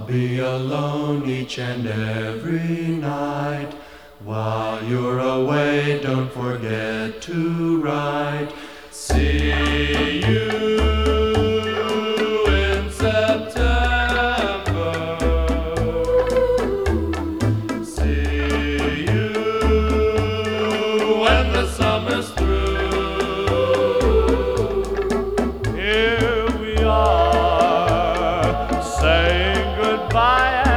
be alone each and every night. While you're away, don't forget to write. See you in September. See you when the summer's through. Here we are, saying goodbye